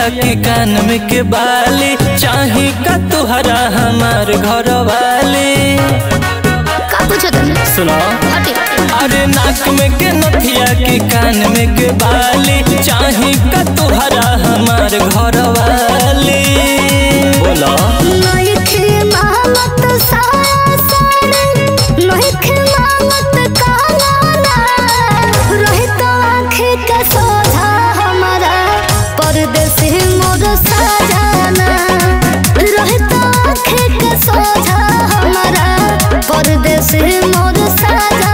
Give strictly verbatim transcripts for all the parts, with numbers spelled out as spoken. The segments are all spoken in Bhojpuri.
नथिया के कान में के बाली चाही का तुहरा हमार घर वाली का पूछो तुमने सुनो हटे अरे नाक में के नथिया के कान में के बाली चाही का तुहरा हमार घर वाली बोला नहीं खे मामत साया सारे नहीं खे मामत काला रहे तो आँखें का सोझा हमारा परदेसी मोर सजाना रहे तो आँखें का सोझा हमारा परदेसी मोर सजाना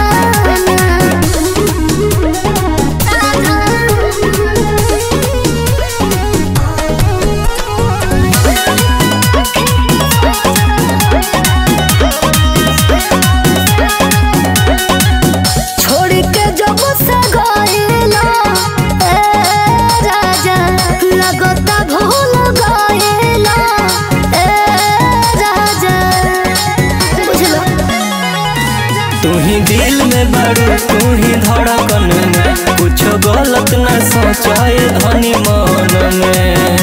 तू ही दिल में बड़ू तू ही धड़कन में कुछ गलत न सोचाए धनी मन में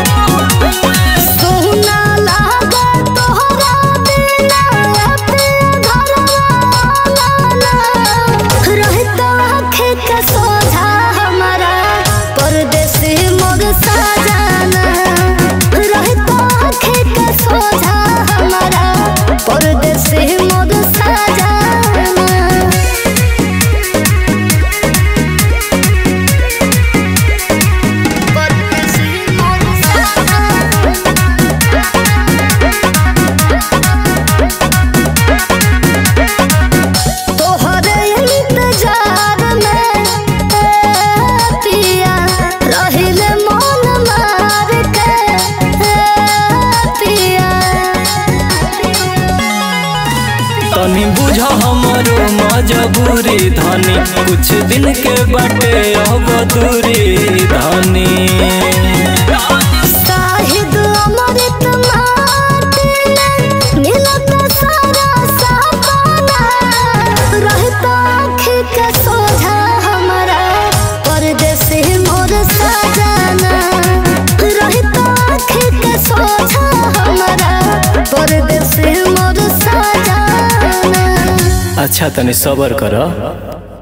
सोना लागा तोहरा बिना अपने घरवाला रहता आँखें का सोझा हमारा परदेसी मोर सजाना रहता आँखें का सोझा हमारा परदेसी मोर सजाना तनी बुझ हमरो मजबूरी धनी कुछ दिन के बाटे अब दूरी धनी शाहिद अमृत माटी में मिलत सारा सपना रहता आँखें का सोझा हमारा परदेसी मोर सजाना रहता आँखें का सोझा हमारा परदेसी मोर सजाना अच्छा तनी सबर कर।